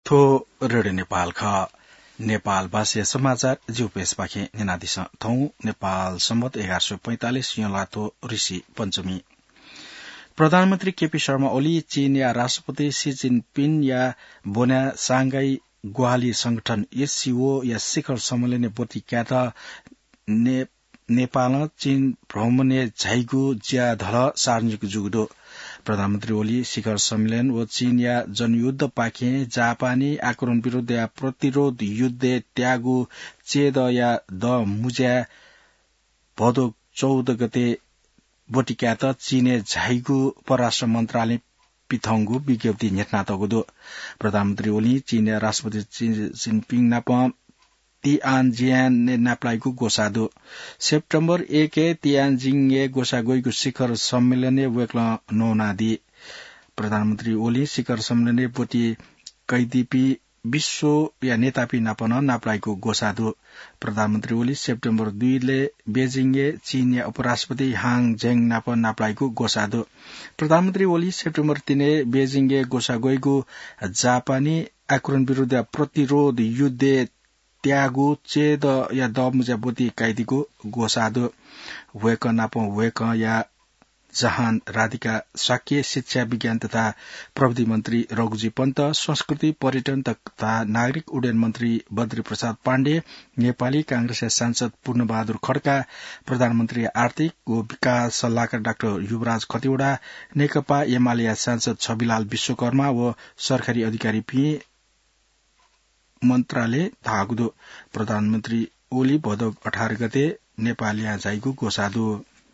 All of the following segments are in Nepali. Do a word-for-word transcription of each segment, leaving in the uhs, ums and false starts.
थो रेडियो नेपाल ख नेपाल भाषा समाचार जिउपेश पाखे निनादिस थौ नेपाल सम्बत एघार सय पैंतालिस यलातो ऋषि पञ्चमी प्रधानमन्त्री केपी शर्मा ओली चीन या राष्ट्रपति सी जिनपिङ या बोना सांघाई गुवाहाली संगठन एससीओ या शिखर सम्मेलन बोटी क्याट ने नेपाल चीन भ्रमणे झाइगु ज्या धल सार्वजनिक जुगदो प्रधानमन्त्री ओली शिखर सम्मेलन व चीन या जनयुद्ध पाखे जापानी आक्रमण विरूद्ध या प्रतिरोध युद्ध त्यागु चेद या द मुज्या भदौ चौध गते बोटिक्यात चीने झाइगु परराष्ट्र मन्त्रालय पिथंगु विज्ञप्ति नेटना तगुदो प्रधानमन्त्री ओली चीन या राष्ट्रपति जिनपिङ नाप तिआनजियान ने नाप्लाइगु गोसादो सेप्टेम्बर एक तिआनजिङ ए गोसागोइगु शिखर सम्मेलन वेक्ल नौनादी प्रधानमन्त्री ओली शिखर सम्मेलन बोटी कैदीपी विश्व या नेतापी नापन नाप्लाइगु गोसादो प्रधानमन्त्री ओली सेप्टेम्बर दुई ले बेजिङ चीन या उपराष्ट्रपति हाङ जेङ नाप नाप्लाइगु गोसादो प्रधानमन्त्री ओली सेप्टेम्बर तीन बेजिङ गोसागोइगु जापानी आक्रमण विरूद्ध प्रतिरोध युद्ध त्यागु चेद या द मुजा बोती कैदीको गोसादो वेक नाप वेक या जहान राधिका शाक्य शिक्षा विज्ञान तथा प्रविधि मन्त्री रघुजी पन्त संस्कृति पर्यटन तथा नागरिक उड्डयन मन्त्री बद्री प्रसाद पाण्डे नेपाली कांग्रेस सांसद पूर्णबहादुर खड्का प्रधानमन्त्री आर्थिक व विकास सल्लाहकार डाक्टर युवराज खतिवड़ा नेकपा एमाले सांसद छविलाल विश्वकर्मा व सरकारी अधिकारी पी मन्त्रालय धागुदो प्रधानमन्त्री ओली भदौ अठार गते नेपाल या जाइगु गोसादो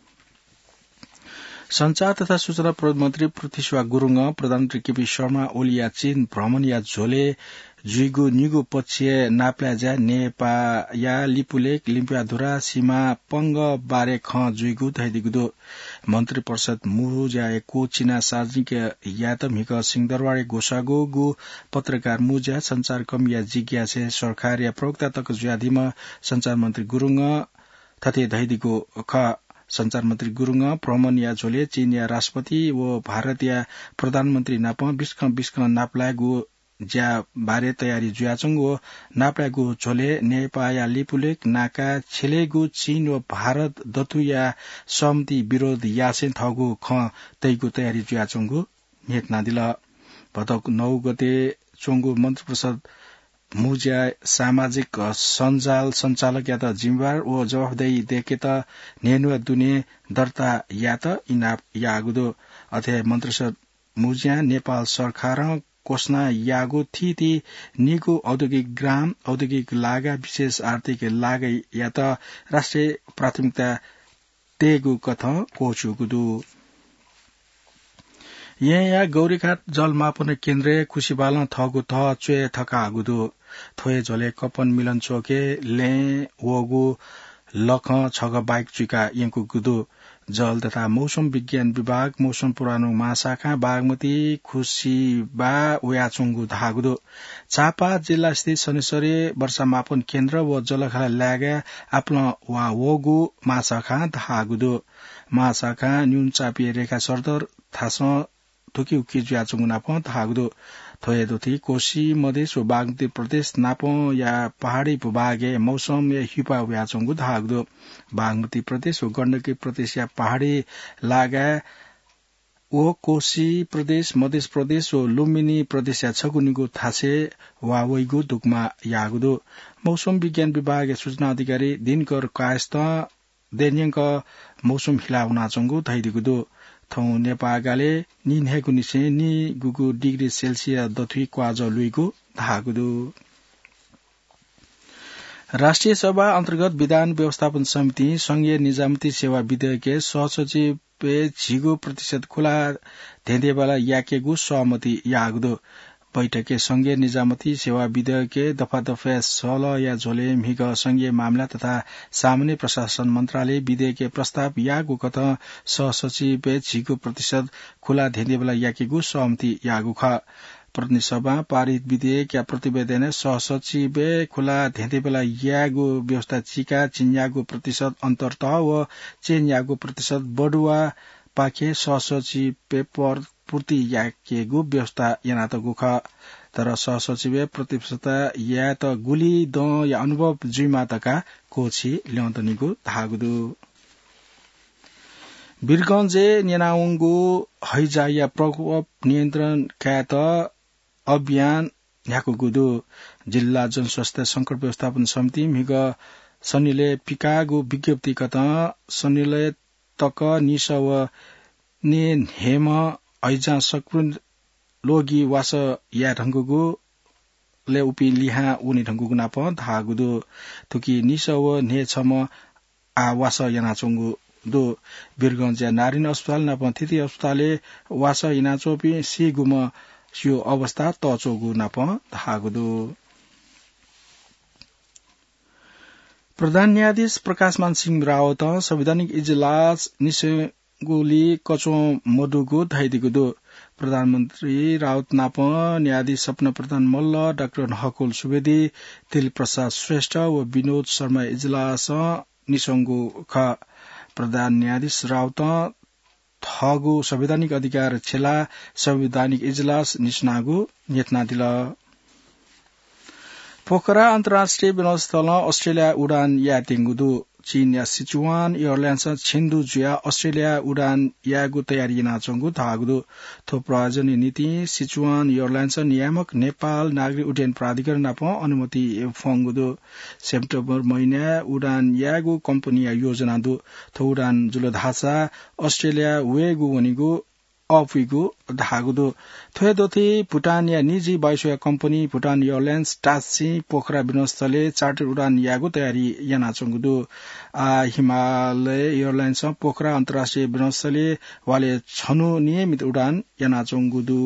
संचार तथा सूचना प्रविधि मन्त्री पृथ्वीश्वर गुरूङ प्रधानमन्त्री केपी शर्मा ओली या चीन भ्रमण या झोले जुइगु निगु पक्षीय नाप्ला ज्या नेपा या लिपुलेक लिम्पियाधुरा सीमा पंग बारे ख जुइगु धैदिगुदो मन्त्री परिषद मुहु ज्या को चीना सार्वजनिक या त मिक सिंहदरबार गोसागो गु पत्रकार मुज्या संचार कम या जिज्ञासे सरकार या प्रवक्ता तक ज्यादिम संचार मन्त्री गुरूङ थते धैदिगु ख संचार मन्त्री गुरूङ भ्रमण या झोले चीन या राष्ट्रपति व भारत या प्रधानमन्त्री नाप बिस्क बिस्क नाप्लागु ज्या बारे तयारी जुयाचंग व नाप्लागु झोले नेपा या लिपुलेक नाका छिलेगु चीन व भारत दथु या सम्ति विरोध यासेन थगु ख तैगु तयारी जुयाचंगु नेतना दिल भदक नौ गते चोंगु मन्त्री परिषद मुज्या सामाजिक सञ्जाल सञ्चालक या त जिम्मेवार व जवाफदेही देखे त नेनु दुने दर्ता या त इनाप यागुदो अथे मन्त्रिसद मुज्या नेपाल सरकार कोस्ना यागु थिति निगु औद्योगिक ग्राम औद्योगिक लागा विशेष आर्थिक लागा या त राष्ट्रिय प्राथमिकता तेगु कथ कोचुगुदु या गौरीघाट जलमापन केन्द्र खुशीबाल थगु थ चुए थका आगुदु थोए झोले कपन मिलन चोके ले वगु लख छग बाइक चुका यंकु गुदु जल तथा मौसम विज्ञान विभाग मौसम पुरानो महाशाखा बागमती खुशीबा उयाचुंगु धागुदु चापा जिल्ला स्थित शनिश्वरी वर्षा मापन केन्द्र व जलखला लागा आफ्नो वा वगु महाशाखा धागुदु महाशाखा न्यून चापिए रेखा सरदर थास थुकी उकी जुयाचुंगु नाप धागुदु थोए दोथी कोशी मधेस व बागमती प्रदेश नाप या पहाड़ी भूभागे मौसम या हिपा व्याचंगु धागदो बागमती प्रदेश व गण्डकी प्रदेश या पहाड़ी लागा ओ कोशी प्रदेश मधेस प्रदेश व लुम्बिनी प्रदेश या छगुनिगु थासे वावैगु दुकमा यागुदो मौसम विज्ञान विभाग सूचना अधिकारी दिनकर कायस्थ दैनिक मौसम हिलाउना चंगु धैदिगुदो थौ नेपागाले निन्हेगु निसे नि गुगु डिग्री सेल्सियस दथुई क्वाज लुइगु धागुदु राष्ट्रिय सभा अन्तर्गत विधान व्यवस्थापन समिति संघीय निजामती सेवा विधेयक सहसचिव झिगु प्रतिशत खुला धेदेवाला याकेगु सहमति यागुदो बैठके संघीय निजामती सेवा विधेयक दफा दफा सल या झोले मिग संघीय मामला तथा सामान्य प्रशासन मन्त्रालय विधेयक प्रस्ताव यागु कथ सहसचिव झिगु प्रतिशत खुला धेदेवाला याकेगु सहमति यागु ख प्रतिनिधि सभा पारित विधेयक या प्रतिवेदन सहसचिव खुला धेदेवाला यागु व्यवस्था चिका चिन्यागु प्रतिशत अन्तर्त व चेन्यागु प्रतिशत बढुवा पाखे सहसचिव पेपर पूर्ति याकेगु व्यवस्था यनातगु ख तर सहसचिव प्रतिष्ठता या त गुली द या अनुभव जुइमातका कोछि ल्याउँदनीको धागुदु वीरगंजे नेनाउंगु हैजा या प्रकोप नियन्त्रण ख्यात अभियान न्याकुगुदु जिल्ला जनस्वास्थ्य संकट व्यवस्थापन समिति मिग सनिले पिकागु विज्ञप्ति कत सनिले तक निसव ने हेम ऐजा सकृन लोगी वास या ढंगुगु ले उपि लिहा उनी ढंगुगु नाप धागुदु थुकी निसव ने छम आ वास यनाचंगु दो वीरगंज नारिन अस्पताल नाप थिति अस्पताले वास यनाचोपि सी गुम सियो अवस्था तचोगु नाप धागुदु प्रधान न्यायाधीश प्रकाशमान सिंह रावत संवैधानिक इजलास निसेगुली कचो मडुगु धाइदिगुदु प्रधानमन्त्री रावत नाप न्यायाधीश सपना प्रधान मल्ल डाक्टर हकुल सुवेदी तिल प्रसाद श्रेष्ठ व विनोद शर्मा इजलास निसंगु ख प्रधान न्यायाधीश रावत थगु संवैधानिक अधिकार छेला संवैधानिक इजलास निस्नागु नेतना दिल पोखरा अन्तर्राष्ट्रिय विमानस्थल अस्ट्रेलिया उडान या टेंगुदु चीन या सिचुआन एयरलाइन्स छिन्दु जुया अस्ट्रेलिया उडान यागु तयारी नाचंगु धागुदु थो प्रयोजन नीति सिचुआन एयरलाइन्स नियामक नेपाल नागरिक उड्डयन प्राधिकरण नाप अनुमति फंगुदु सेप्टेम्बर महिना उडान यागु कम्पनी या योजना दु थो उडान जुल धासा अस्ट्रेलिया वेगु वनिगु अफिगु धागुदु थोदोथि भुटान या निजी वायुसेवा कम्पनी भुटान एयरलाइन्स टासी पोखरा विमानस्थलले चार्टर उडान यागु तयारी यानाचंगुदु आ हिमालय एयरलाइन्स पोखरा अन्तर्राष्ट्रिय विमानस्थलले वाले छनु नियमित उडान यानाचंगुदु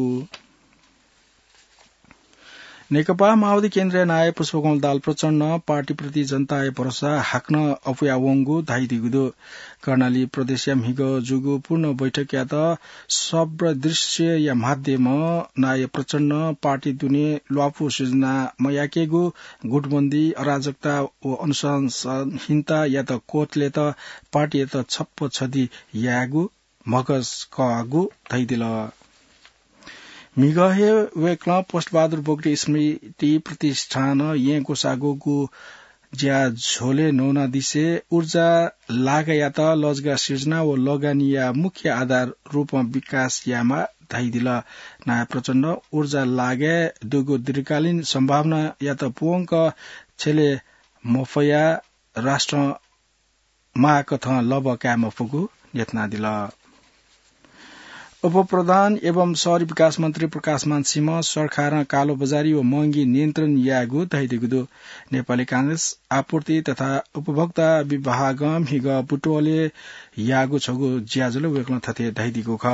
नेकपा माओवादी केन्द्रीय नायक पुष्पकमल दाल प्रचण्ड पार्टीप्रति जनताय भरोसा हाक्न अपुयावंगु धाइदिगुदु कर्णाली प्रदेश हिग जुगु पूर्ण बैठक या त सब दृश्य या माध्यम नाय प्रचण्ड पार्टी दुने ल्वाफु सृजना मयाकेगु गुटबन्दी अराजकता व अनुशासनहीनता या त कोर्टले त पार्टी त छप्प छदी यागु मगज कगु धाइदिल मिगहे वेक्ल पोस्टबहादुर बोगटी स्मृति प्रतिष्ठान ये गोसागोगु ज्या झोले नौना दिसे ऊर्जा लागयात लजगा सृजना व लगानिया मुख्य आधार रूपमा विकास यामा धाइदिल नयाँ प्रचण्ड ऊर्जा लागे दुगो दीर्घकालीन सम्भावना या त पुवंक छेले मफया राष्ट्र माकथ लब कामफुगु यत्ना दिल उप प्रधान एवं शहरी विकास मन्त्री प्रकाशमान सिंह सरकार कालो बजारी व महँगी नियन्त्रण यागु धाइदिगुदु नेपाली कांग्रेस आपूर्ति तथा उपभोक्ता विभाग हिग बुटोले यागु छगु ज्याजुले वेक्न थथे धाइदिगु ख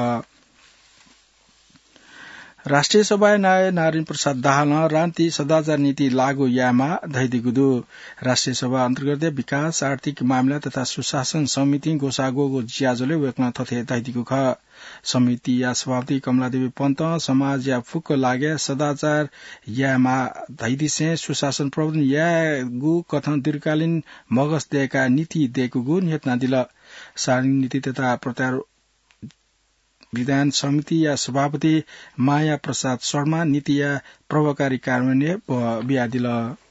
राष्ट्रिय सभा नाय नारायण प्रसाद दाहाल रान्ति सदाचार नीति लागू यामा धाइदिगुदु राष्ट्रिय सभा अन्तर्गत विकास आर्थिक मामिला तथा सुशासन समिति गोसागोगो ज्याजुले वेक्न थथे धाइदिगु ख समिति या सभापति कमलादेवी पन्त समाज या फुक्क लागे सदाचार या मा धाइदिसे सुशासन प्रबन्धन या गु कथन दीर्घकालीन मगज दिएका नीति दिएकुगु नियतना दिल सार्नी नीति तथा प्रत्यार विधान समिति या सभापति माया प्रसाद शर्मा नीति या प्रभावकारी कार्यान्वयन बिया दिल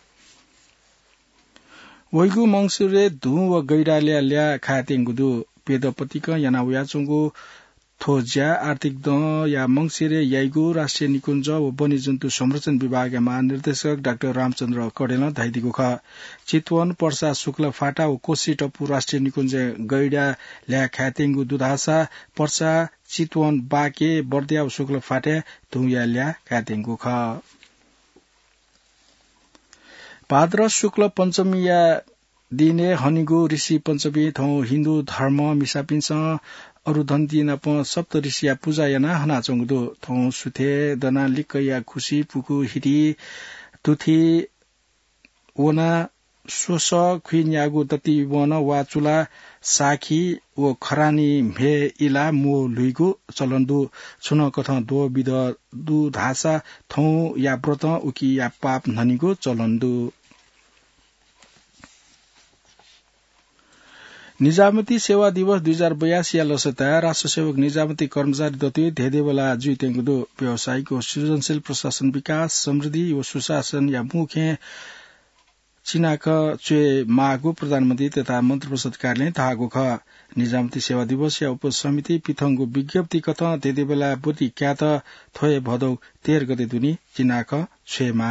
वैगु मंगसुरे धु व गैराल्या ल्या खातेंगुदु पेदपतिक यानावयाचुंगु थोज्या आर्थिक द या मंगसिरे याइगु राष्ट्रिय निकुञ्ज व वन्यजन्तु संरक्षण विभाग महानिर्देशक डाक्टर रामचन्द्र कडेल धाइदिगु ख चितवन पर्सा शुक्ल फाटा व कोशी टप्पु राष्ट्रिय निकुञ्ज गैडा ल्या ख्यातेंगु दुधासा पर्सा चितवन बाके बर्दिया व शुक्ल फाटे धुया ल्या ख्यातेंगु ख भाद्र शुक्ल पञ्चमी या दिने हनिगु ऋषि पञ्चमी थौ हिन्दू धर्म मिसापिन्छ अरु धन्ती नप सप्त ऋषिया पूजा याना हना चंगदो थौ सुथे दना लिक या खुशी पुकु हिटी तुथी ओना सोस खुइन्यागु तति वन वा चुला साखी व खरानी भे इला मो लुइगु चलन्दु छुन कथ दो विध दु धासा थौ या व्रत उकी या पाप ननिगु चलन्दु निजामती सेवा दिवस दुई हजार बयासी लसता राष्ट्रसेवक निजामती कर्मचारी दत्वे धेदे बेला जुइतेंगुदो व्यवसायको सृजनशील प्रशासन विकास समृद्धि व सुशासन या मुख्य चीनाक चे मागो प्रधानमन्त्री तथा मन्त्री परिषद कार्यालय थाहागो ख निजामती सेवा दिवस या उपसमिति पिथंगो विज्ञप्ति कथ धेदे बेला बोटी क्यात थोए भदौ तेर गते दुनी चीनाक छेमा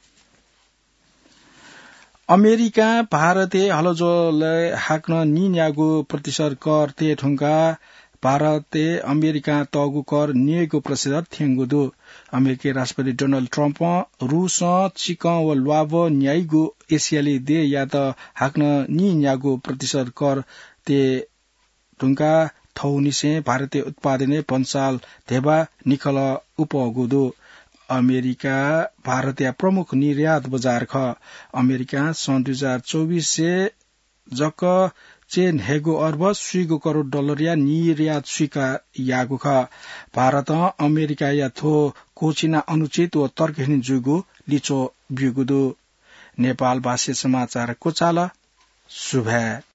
अमेरिका भारते हलजोल हाक्न निन्यागो प्रतिशत कर ते ठुङ्का भारते अमेरिका तगु कर नियको प्रतिशत थेंगुदो अमेरिकी राष्ट्रपति डोनाल्ड ट्रम्प रूस चिक व ल्वाब न्यायगो एसियाली दे या त हाक्न निन्यागो प्रतिशत कर ते ठुङ्का थौनिसे भारतीय उत्पादने पञ्चाल धेबा निखल उपगुदो अमेरिका भारतीय प्रमुख निर्यात बजार ख अमेरिका सन् दुई हजार चौबीस से जक चेन हेगो अर्ब सुइगो करोड़ डलर या निर्यात स्वीकार यागो ख भारत अमेरिका या थो कोचिना अनुचित व तर्कहीन जुगो लिचो ब्युगुदो नेपाल भाषी समाचार कोचाल सुभा